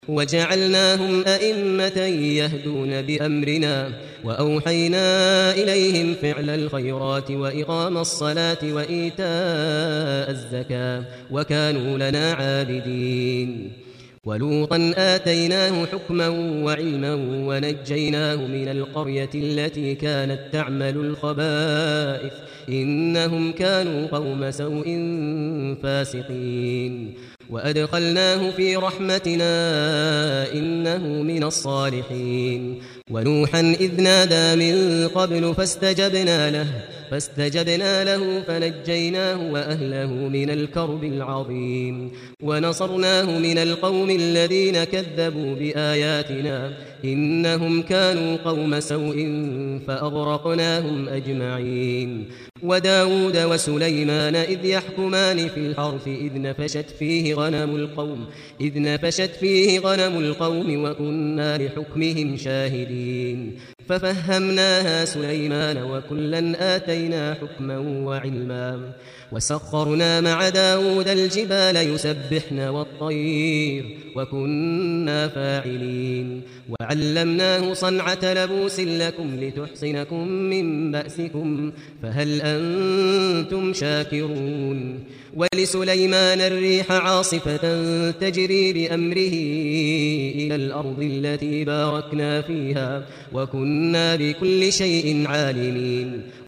وجعلناهم أئمة يهدون بأمرنا وأوحينا إليهم فعل الخيرات وإقام الصلاة وإيتاء الزكاة وكانوا لنا عابدين ولوطا آتيناه حكما وعلما ونجيناه من القرية التي كانت تعمل الخبائث إنهم كانوا قوم سوء فاسقين وأدخلناه في رحمتنا إنه من الصالحين ونوحا إذ نادى من قبل فاستجبنا له فنجيناه وأهله من الكرب العظيم ونصرناه من القوم الذين كذبوا بآياتنا إنهم كانوا قوم سوء فأغرقناهم أجمعين وداود وسليمان إذ يحكمان في الحرث إذ نفشت فيه غنم القوم وكنا لحكمهم شاهدين ففهمناها سليمان وكلا آتينا حكما وعلما وسخرنا مع داود الجبال يسبحن والطير وكنا فاعلين وعلمناه صنعة لبوس لكم لتحصنكم من بأسكم فهل أنتم شاكرون ولسليمان الريح عاصفة تجري بأمره إلى الأرض التي باركنا فيها وكنا بكل شيء عالمين